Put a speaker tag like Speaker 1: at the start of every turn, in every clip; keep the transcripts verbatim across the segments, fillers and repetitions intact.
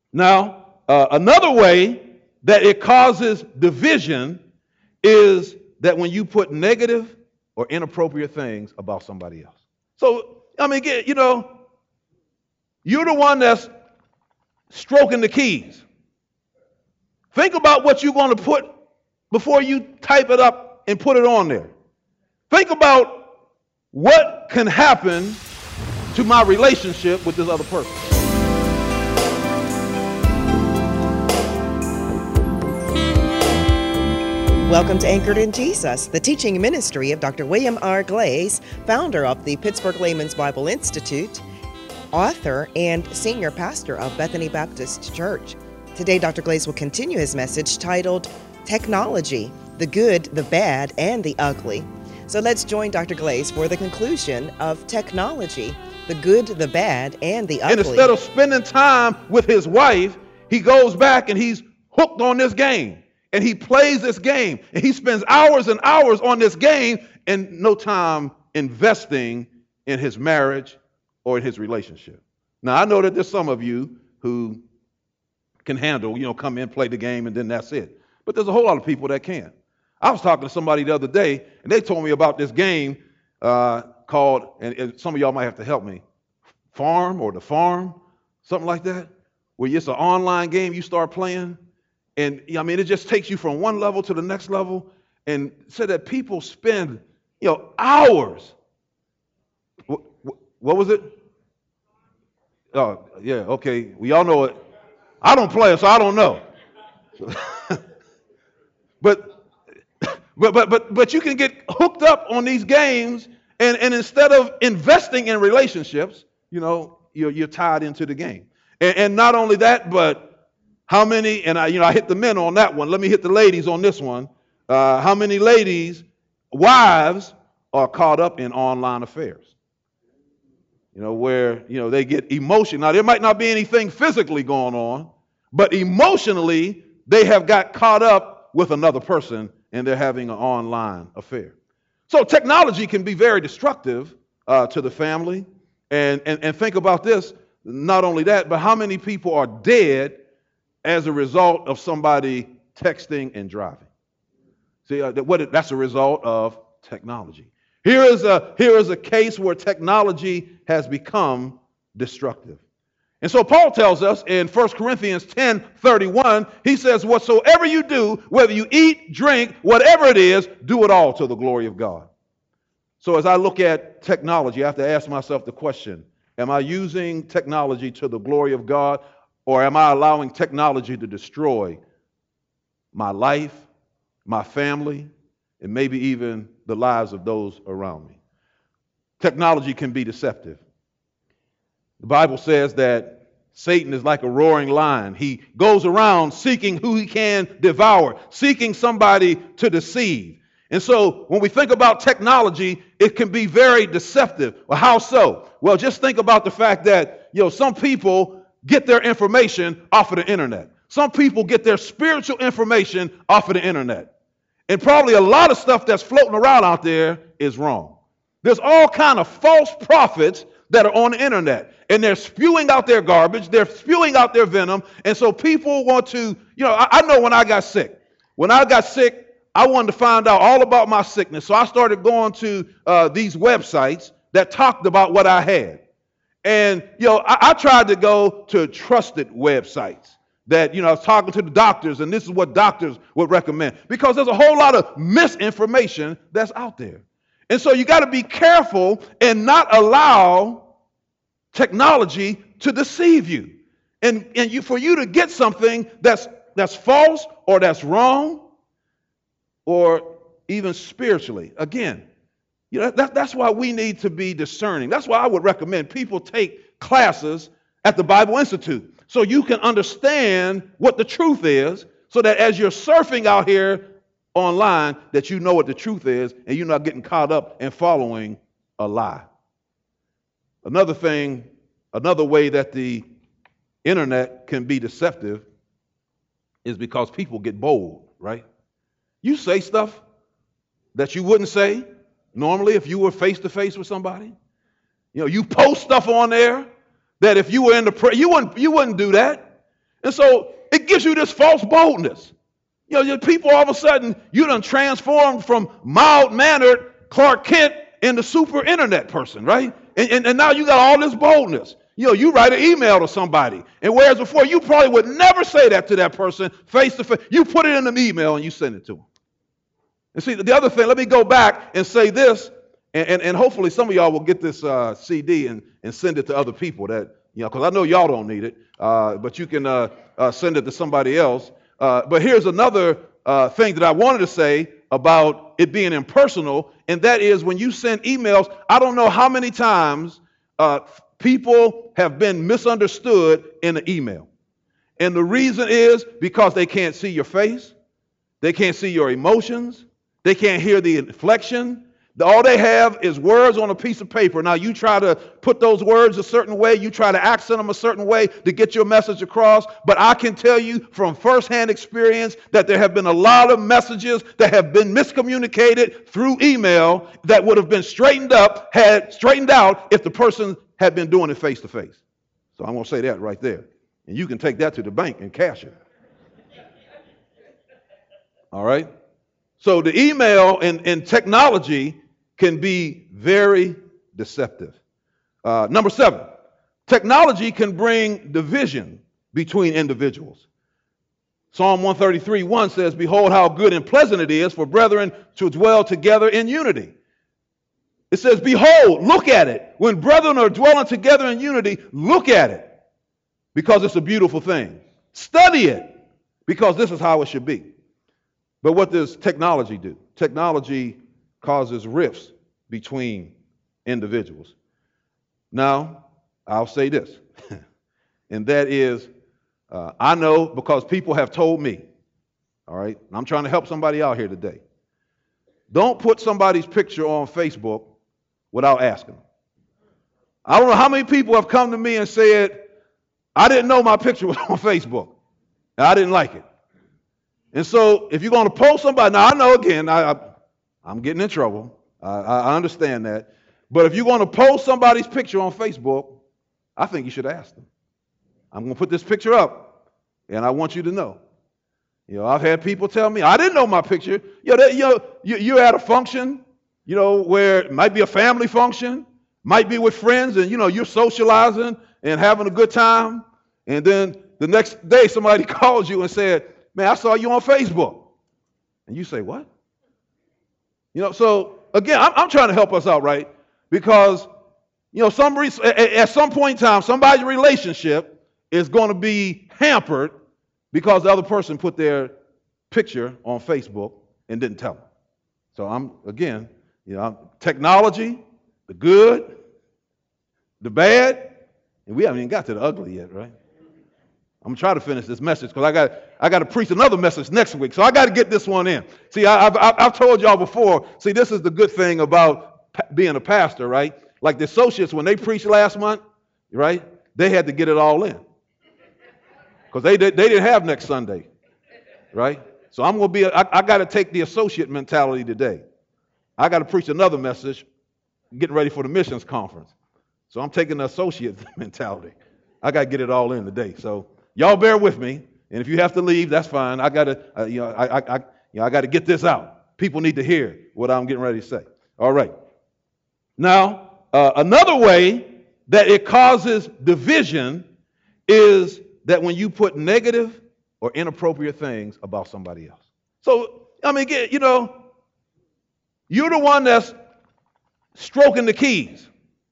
Speaker 1: Now, uh, another way that it causes division is that when you put negative or inappropriate things about somebody else. So, I mean, you know, you're the one that's stroking the keys. Think about what you're going to put before you type it up and put it on there. Think about what can happen to my relationship with this other person.
Speaker 2: Welcome to Anchored in Jesus, the teaching ministry of Doctor William R. Glaze, founder of the Pittsburgh Layman's Bible Institute, author and senior pastor of Bethany Baptist Church. Today, Doctor Glaze will continue his message titled Technology, the Good, the Bad, and the Ugly. So let's join Doctor Glaze for the conclusion of Technology, the Good, the Bad, and the Ugly.
Speaker 1: And instead of spending time with his wife, he goes back and he's hooked on this game. And he plays this game, and he spends hours and hours on this game and no time investing in his marriage or in his relationship. Now, I know that there's some of you who can handle, you know, come in, play the game, and then that's it. But there's a whole lot of people that can't. I was talking to somebody the other day, and they told me about this game uh, called, and, and some of y'all might have to help me, Farm or The Farm, something like that, where it's an online game you start playing. And I mean, it just takes you from one level to the next level. And so that people spend, you know, hours. What, what was it? Oh, yeah, okay. We all know it. I don't play it, so I don't know. but, but, but, but, but you can get hooked up on these games, and, and instead of investing in relationships, you know, you're, you're tied into the game. And, and not only that, but how many, and I, you know, I hit the men on that one. Let me hit the ladies on this one. Uh, how many ladies, wives, are caught up in online affairs? You know, where, you know, they get emotional. Now, there might not be anything physically going on, but emotionally, they have got caught up with another person and they're having an online affair. So technology can be very destructive uh, to the family. And, and, and think about this, not only that, but how many people are dead as a result of somebody texting and driving. See, uh, what, that's a result of technology. Here is a, here is a case where technology has become destructive. And so Paul tells us in First Corinthians ten thirty-one, he says, whatsoever you do, whether you eat, drink, whatever it is, do it all to the glory of God. So as I look at technology, I have to ask myself the question, am I using technology to the glory of God? Or am I allowing technology to destroy my life, my family, and maybe even the lives of those around me? Technology can be deceptive. The Bible says that Satan is like a roaring lion. He goes around seeking who he can devour, seeking somebody to deceive. And so when we think about technology, it can be very deceptive. Well, how so? Well, just think about the fact that, you know, some people get their information off of the internet. Some people get their spiritual information off of the internet. And probably a lot of stuff that's floating around out there is wrong. There's all kind of false prophets that are on the internet, and they're spewing out their garbage. They're spewing out their venom. And so people want to, you know, I, I know when I got sick, when I got sick, I wanted to find out all about my sickness. So I started going to uh, these websites that talked about what I had. And, you know, I, I tried to go to trusted websites that, you know, I was talking to the doctors, and this is what doctors would recommend, because there's a whole lot of misinformation that's out there. And so you got to be careful and not allow technology to deceive you. And, and you, for you to get something that's, that's false or that's wrong or even spiritually, again, you know, that, that's why we need to be discerning. That's why I would recommend people take classes at the Bible Institute so you can understand what the truth is, so that as you're surfing out here online, that you know what the truth is and you're not getting caught up and following a lie. Another thing, another way that the internet can be deceptive is because people get bold, right? You say stuff that you wouldn't say normally if you were face to face with somebody. You know, you post stuff on there that if you were in the prayer, you wouldn't, you wouldn't do that. And so it gives you this false boldness. You know, your people all of a sudden, you done transformed from mild-mannered Clark Kent into super internet person, right? And, and, and now you got all this boldness. You know, you write an email to somebody. And whereas before, you probably would never say that to that person face to face. You put it in an email and you send it to them. And see, the other thing, let me go back and say this, and, and, and hopefully some of y'all will get this uh, C D and, and send it to other people that, you know, because I know y'all don't need it, uh, but you can uh, uh, send it to somebody else. Uh, but here's another uh, thing that I wanted to say about it being impersonal, and that is when you send emails, I don't know how many times uh, people have been misunderstood in an email. And the reason is because they can't see your face, they can't see your emotions, they can't hear the inflection. All they have is words on a piece of paper. Now, you try to put those words a certain way. You try to accent them a certain way to get your message across. But I can tell you from firsthand experience that there have been a lot of messages that have been miscommunicated through email that would have been straightened up, had straightened out if the person had been doing it face to face. So I'm going to say that right there. And you can take that to the bank and cash it. All right? So the email and, and technology can be very deceptive. Uh, number seven, technology can bring division between individuals. Psalm one thirty-three, one says, "Behold how good and pleasant it is for brethren to dwell together in unity." It says, behold, look at it. When brethren are dwelling together in unity, look at it, because it's a beautiful thing. Study it, because this is how it should be. But what does technology do? Technology causes rifts between individuals. Now, I'll say this, and that is, uh, I know because people have told me, all right, and I'm trying to help somebody out here today. Don't put somebody's picture on Facebook without asking them. I don't know how many people have come to me and said, I didn't know my picture was on Facebook, and I didn't like it. And so if you're going to post somebody, now I know again, I, I I'm getting in trouble. I, I understand that. But if you're going to post somebody's picture on Facebook, I think you should ask them. I'm going to put this picture up, and I want you to know. You know, I've had people tell me, I didn't know my picture. You know, that, you know you, you're at a function, you know, where it might be a family function, might be with friends, and, you know, you're socializing and having a good time. And then the next day, somebody calls you and said, man, I saw you on Facebook. And you say, what? You know, so again, I'm, I'm trying to help us out, right? Because, you know, some re- at some point in time, somebody's relationship is going to be hampered because the other person put their picture on Facebook and didn't tell them. So I'm, again, you know, technology, the good, the bad, and we haven't even got to the ugly yet, right? I'm trying to finish this message because I got I got to preach another message next week. So I got to get this one in. See, I, I've, I've told y'all before, see, this is the good thing about pa- being a pastor, right? Like the associates, when they preached last month, right, they had to get it all in. Because they, they, they didn't have next Sunday, right? So I'm going to be, a, I, I got to take the associate mentality today. I got to preach another message, getting ready for the missions conference. So I'm taking the associate mentality. I got to get it all in today. So y'all bear with me, and if you have to leave, that's fine. I got to, uh, you know, I, I, I, you know, I got to get this out. People need to hear what I'm getting ready to say. All right. Now, uh, another way that it causes division is that when you put negative or inappropriate things about somebody else. So, I mean, you know, you're the one that's stroking the keys.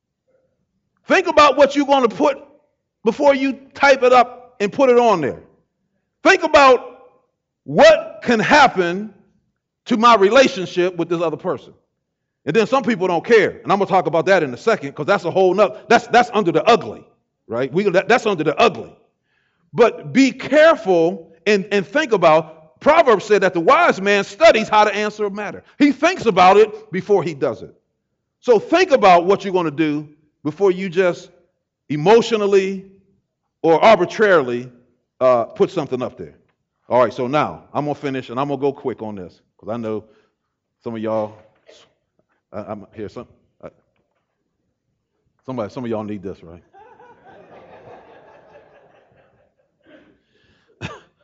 Speaker 1: Think about what you're going to put before you type it up and put it on there. Think about what can happen to my relationship with this other person. And then some people don't care. And I'm going to talk about that in a second because that's a whole nother, that's, that's under the ugly, right? We, that, that's under the ugly. But be careful and, and think about, Proverbs said that the wise man studies how to answer a matter. He thinks about it before he does it. So think about what you're going to do before you just emotionally or arbitrarily uh, put something up there. All right, so now I'm going to finish, and I'm going to go quick on this because I know some of y'all, I, I'm here, some, I, somebody, some of y'all need this, right?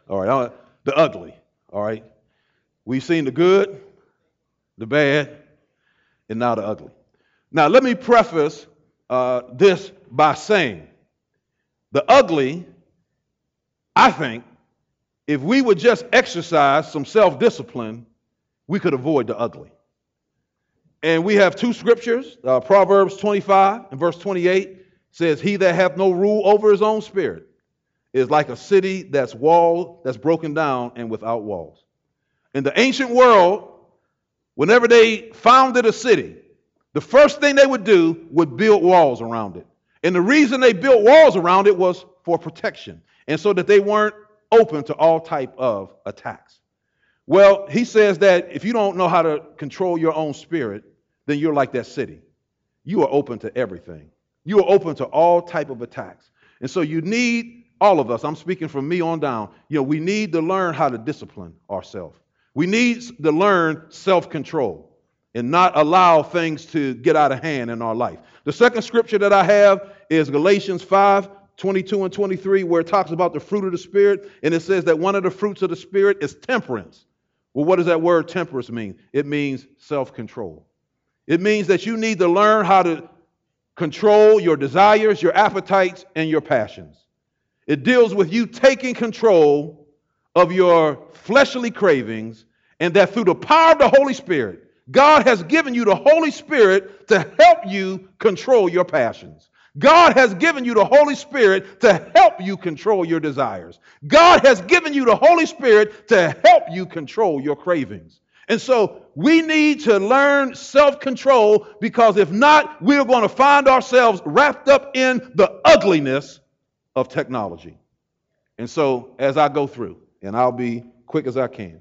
Speaker 1: All right, uh, the ugly. All right. We've seen the good, the bad, and now the ugly. Now, let me preface uh, this by saying the ugly, I think, if we would just exercise some self-discipline, we could avoid the ugly. And we have two scriptures. Uh, Proverbs twenty-five and verse twenty-eight says, "He that hath no rule over his own spirit is like a city that's walled, that's broken down and without walls." In the ancient world, whenever they founded a city, the first thing they would do would build walls around it. And the reason they built walls around it was for protection, and so that they weren't open to all type of attacks. Well, he says that if you don't know how to control your own spirit, then you're like that city. You are open to everything. You are open to all type of attacks. And so you need, all of us, I'm speaking from me on down, you know, we need to learn how to discipline ourselves. We need to learn self-control and not allow things to get out of hand in our life. The second scripture that I have is Galatians five, twenty-two and twenty-three, where it talks about the fruit of the Spirit, and it says that one of the fruits of the Spirit is temperance. Well, what does that word temperance mean? It means self-control. It means that you need to learn how to control your desires, your appetites, and your passions. It deals with you taking control of your fleshly cravings, and that through the power of the Holy Spirit, God has given you the Holy Spirit to help you control your passions. God has given you the Holy Spirit to help you control your desires. God has given you the Holy Spirit to help you control your cravings. And so we need to learn self-control, because if not, we're going to find ourselves wrapped up in the ugliness of technology. And so as I go through, and I'll be quick as I can,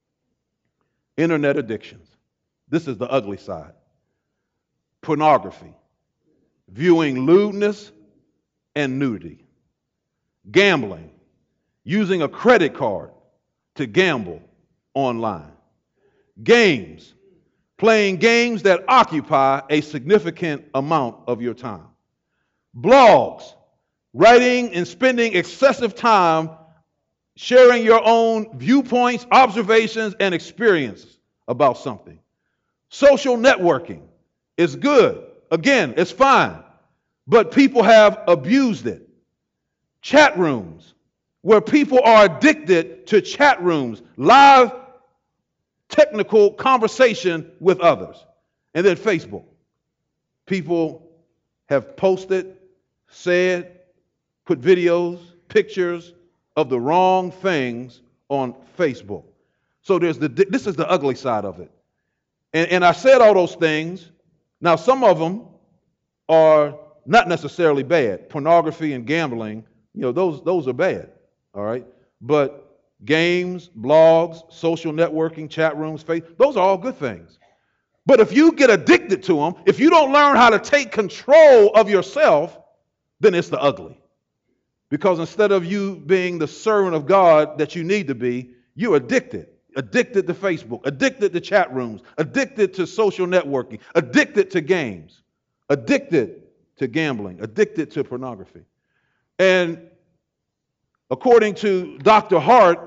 Speaker 1: internet addictions. This is the ugly side. Pornography. Viewing lewdness and nudity. Gambling. Using a credit card to gamble online. Games, playing games that occupy a significant amount of your time. Blogs, writing and spending excessive time sharing your own viewpoints, observations, and experiences about something. Social networking is good. Again, it's fine, but people have abused it. Chat rooms, where people are addicted to chat rooms, live technical conversation with others. And then Facebook. People have posted, said, put videos, pictures of the wrong things on Facebook. So there's the this is the ugly side of it. And, and I said all those things. Now, some of them are not necessarily bad. Pornography and gambling, you know, those those are bad. All right. But games, blogs, social networking, chat rooms, faith, those are all good things. But if you get addicted to them, if you don't learn how to take control of yourself, then it's the ugly. Because instead of you being the servant of God that you need to be, you're addicted. Addicted to Facebook, addicted to chat rooms, addicted to social networking, addicted to games, addicted to gambling, addicted to pornography. And according to Doctor Hart,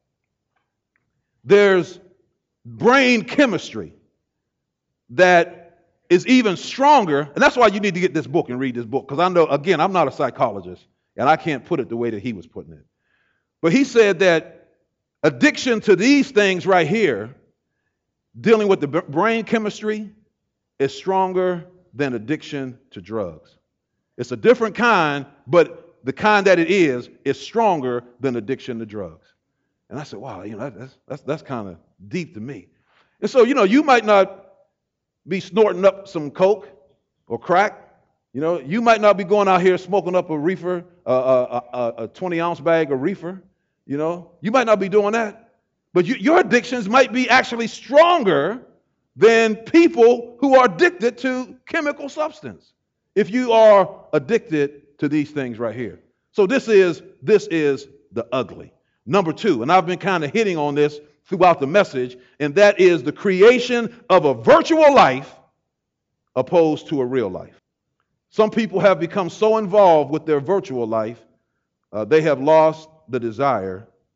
Speaker 1: there's brain chemistry that is even stronger. And that's why you need to get this book and read this book. Because I know, again, I'm not a psychologist, and I can't put it the way that he was putting it. But he said that addiction to these things right here, dealing with the brain chemistry, is stronger than addiction to drugs. It's a different kind, but the kind that it is, is stronger than addiction to drugs. And I said, wow, you know, that's, that's, that's kind of deep to me. And so, you know, you might not be snorting up some coke or crack. You know, you might not be going out here smoking up a reefer, uh, a, a, a twenty ounce bag of reefer. You know, you might not be doing that. But you, your addictions might be actually stronger than people who are addicted to chemical substance, if you are addicted to these things right here. So this is, this is the ugly. Number two, and I've been kind of hitting on this throughout the message, and that is the creation of a virtual life opposed to a real life. Some people have become so involved with their virtual life, uh, they have lost the desire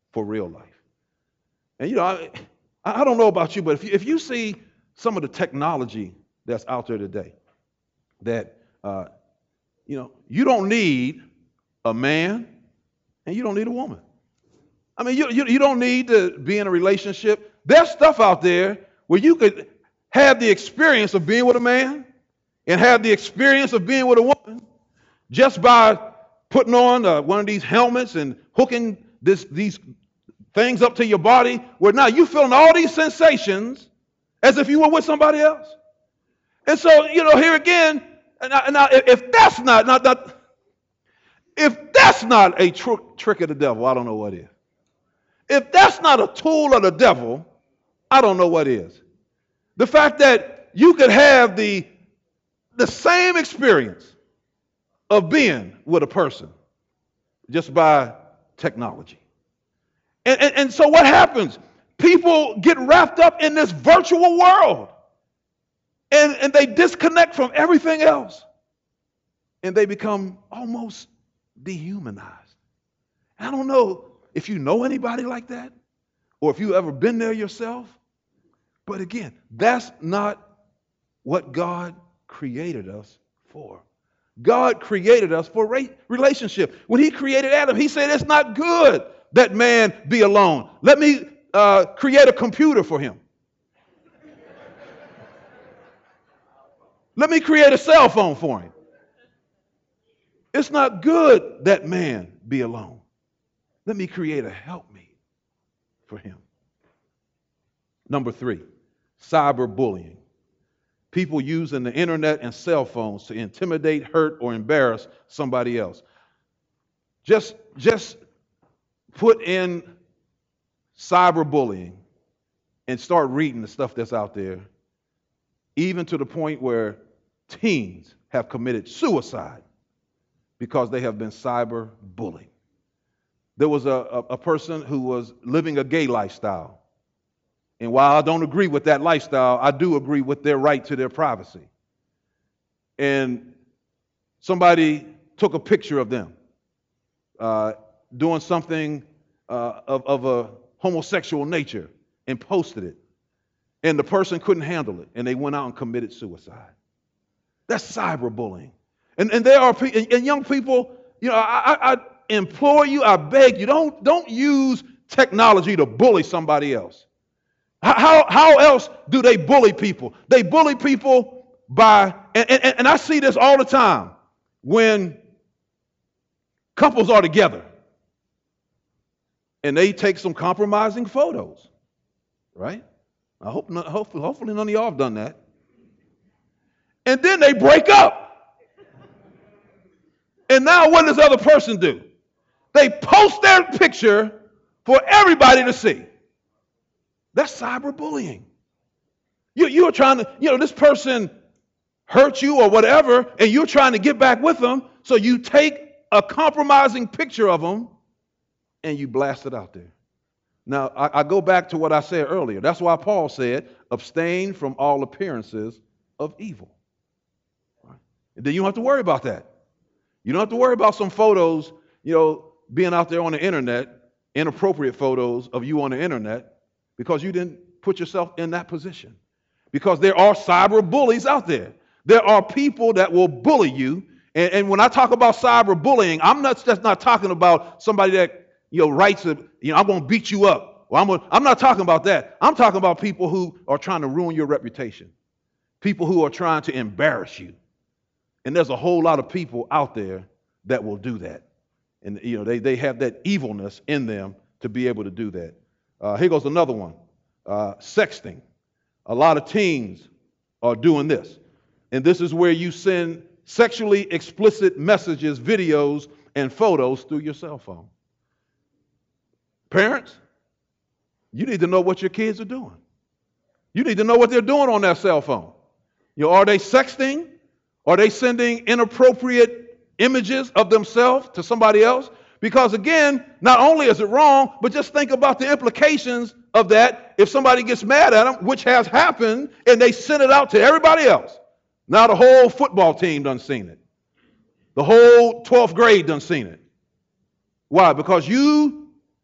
Speaker 1: for real life. And, you know, I, I don't know about you, but if you, if you see some of the technology that's out there today, that, uh, you know, you don't need a man and you don't need a woman. I mean, you, you, you don't need to be in a relationship. There's stuff out there where you could have the experience of being with a man and have the experience of being with a woman just by putting on uh, one of these helmets and hooking this, these things up to your body, where now you're feeling all these sensations as if you were with somebody else. And so, you know, here again, now, now if that's not, not, not if that's not a tr- trick of the devil, I don't know what is. If that's not a tool of the devil, I don't know what is. The fact that you could have the, the same experience of being with a person just by technology. And, and, and so what happens? People get wrapped up in this virtual world and, and they disconnect from everything else and they become almost dehumanized. I don't know if you know anybody like that or if you've ever been there yourself, but again, that's not what God created us for. God created us for a relationship. When he created Adam, he said it's not good that man be alone. Let me uh, create a computer for him. Let me create a cell phone for him. It's not good that man be alone. Let me create a helpmeet for him. Number three, cyberbullying. People using the internet and cell phones to intimidate, hurt, or embarrass somebody else. Just, just put in cyberbullying and start reading the stuff that's out there, even to the point where teens have committed suicide because they have been cyberbullied. There was a, a, a person who was living a gay lifestyle. And while I don't agree with that lifestyle, I do agree with their right to their privacy. And somebody took a picture of them uh, doing something uh, of, of a homosexual nature and posted it. And the person couldn't handle it, and they went out and committed suicide. That's cyberbullying. And, and there are pe- and young people, you know, I, I, I implore you, I beg you, don't, don't use technology to bully somebody else. How, how else do they bully people? They bully people by, and, and, and I see this all the time when couples are together and they take some compromising photos, right? I hope not, hopefully, hopefully none of y'all have done that. And then they break up. And now what does the other person do? They post their picture for everybody to see. That's cyberbullying. You, you're trying to, you know, this person hurt you or whatever, and you're trying to get back with them, so you take a compromising picture of them and you blast it out there. Now, I, I go back to what I said earlier. That's why Paul said, abstain from all appearances of evil. Right? And then you don't have to worry about that. You don't have to worry about some photos, you know, being out there on the internet, inappropriate photos of you on the internet, because you didn't put yourself in that position. Because there are cyber bullies out there. There are people that will bully you. And, and when I talk about cyber bullying, I'm not just not talking about somebody that, you know, writes, a, you know, I'm going to beat you up. Or I'm, gonna, I'm not talking about that. I'm talking about people who are trying to ruin your reputation. People who are trying to embarrass you. And there's a whole lot of people out there that will do that. And, you know, they, they have that evilness in them to be able to do that. Uh, here goes another one, uh, sexting. A lot of teens are doing this. And this is where you send sexually explicit messages, videos, and photos through your cell phone. Parents, you need to know what your kids are doing. You need to know what they're doing on their cell phone. You know, are they sexting? Are they sending inappropriate images of themselves to somebody else? Because again, not only is it wrong, but just think about the implications of that if somebody gets mad at them, which has happened, and they send it out to everybody else. Now the whole football team done seen it. The whole twelfth grade done seen it. Why? Because you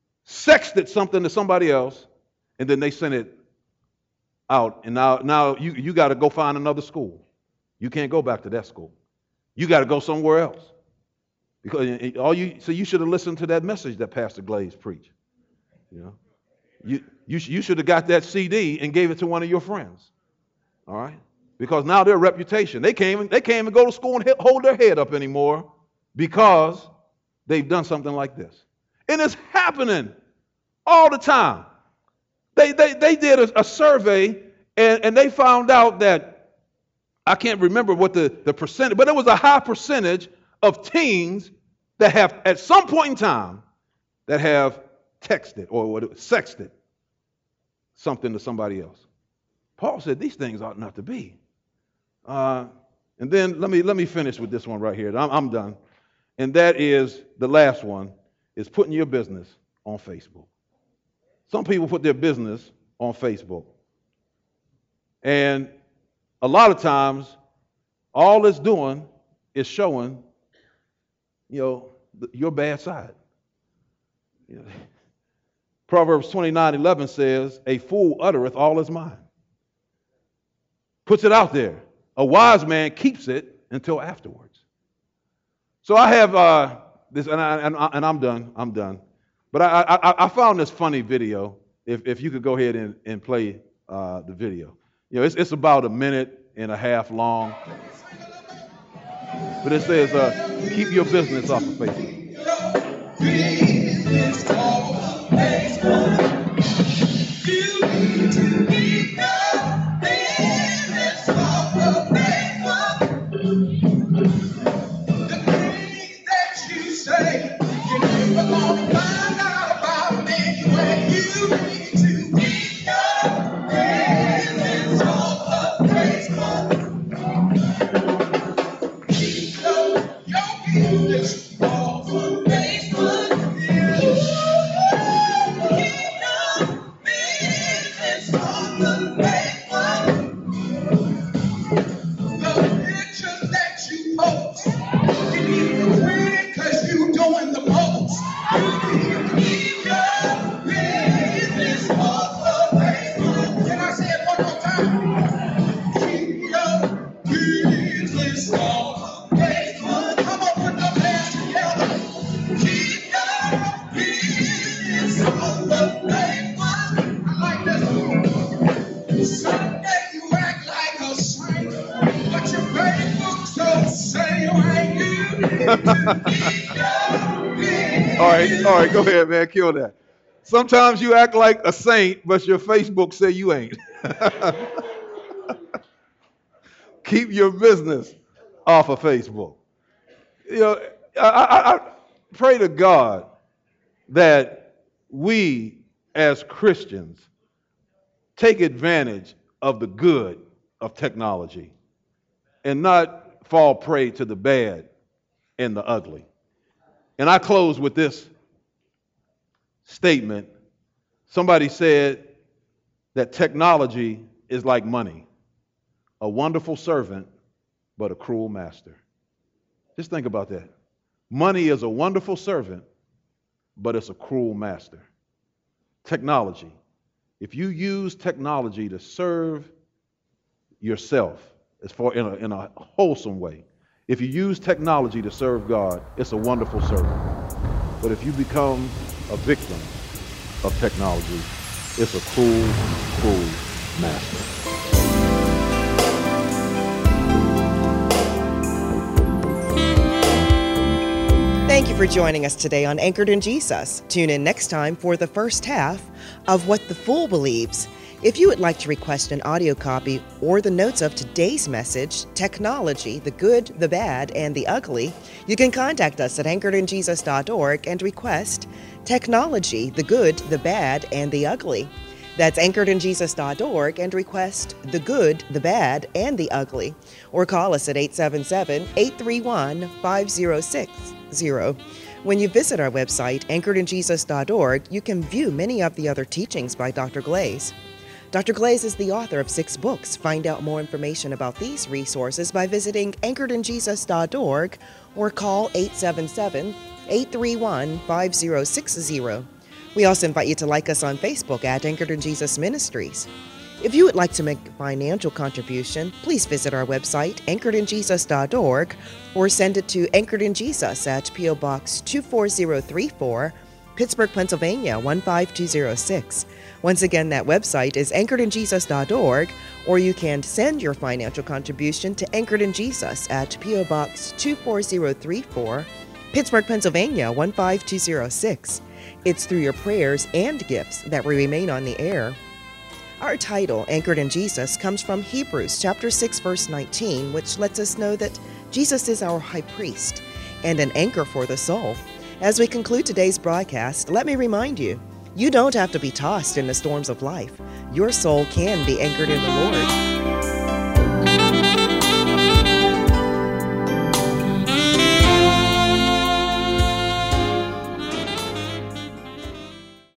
Speaker 1: sexted something to somebody else, and then they sent it out, and now, now you, you got to go find another school. You can't go back to that school. You got to go somewhere else. Because all you, so you should have listened to that message that Pastor Glaze preached. You know, you, you, you should have got that C D and gave it to one of your friends. All right? Because now their reputation, they can't even, they can't even go to school and hold their head up anymore because they've done something like this. And it's happening all the time. They, they, they did a, a survey, and, and they found out that, I can't remember what the, the percentage, but it was a high percentage of teens that have, at some point in time, that have texted or what it was, sexted something to somebody else. Paul said these things ought not to be. Uh, and then let me let me finish with this one right here. I'm, I'm done. And that is the last one, is putting your business on Facebook. Some people put their business on Facebook. And a lot of times, all it's doing is showing, you know, the, your bad side. You know, Proverbs twenty-nine eleven says, a fool uttereth all his mind. Puts it out there. A wise man keeps it until afterwards. So I have uh, this, and, I, and, I, and I'm done. I'm done. But I, I, I found this funny video. If, if you could go ahead and, and play uh, the video. You know, it's, it's about a minute and a half long. But it says, uh, keep your business off of Facebook. All right, all right, go ahead, man, kill that. Sometimes you act like a saint, but your Facebook say you ain't. Keep your business off of Facebook. You know, I, I, I pray to God that we as Christians take advantage of the good of technology and not fall prey to the bad and the ugly. And I close with this statement. Somebody said that technology is like money, a wonderful servant, but a cruel master. Just think about that. Money is a wonderful servant, but it's a cruel master. Technology. If you use technology to serve yourself, as far in a, in a wholesome way, if you use technology to serve God, it's a wonderful servant. But if you become a victim of technology, it's a cruel, cruel master.
Speaker 2: Thank you for joining us today on Anchored in Jesus. Tune in next time for the first half of What the Fool Believes. If you would like to request an audio copy or the notes of today's message, Technology, the Good, the Bad, and the Ugly, you can contact us at anchored in jesus dot org and request Technology, the Good, the Bad, and the Ugly. That's anchored in jesus dot org and request the good, the bad, and the ugly. Or call us at eight seven seven, eight three one, five zero six zero. When you visit our website, anchored in jesus dot org, you can view many of the other teachings by Doctor Glaze. Doctor Glaze is the author of six books. Find out more information about these resources by visiting anchored in jesus dot org or call eight seven seven, eight three one, five zero six zero. We also invite you to like us on Facebook at Anchored in Jesus Ministries. If you would like to make a financial contribution, please visit our website, anchored in jesus dot org, or send it to Anchored in Jesus at P O Box two four zero three four, Pittsburgh, Pennsylvania one five two zero six. Once again, that website is anchored in jesus dot org, or you can send your financial contribution to Anchored in Jesus at P O Box two four zero three four, Pittsburgh, Pennsylvania one five two zero six. It's through your prayers and gifts that we remain on the air. Our title, Anchored in Jesus, comes from Hebrews chapter six, verse nineteen, which lets us know that Jesus is our high priest and an anchor for the soul. As we conclude today's broadcast, let me remind you, you don't have to be tossed in the storms of life. Your soul can be anchored in the Lord.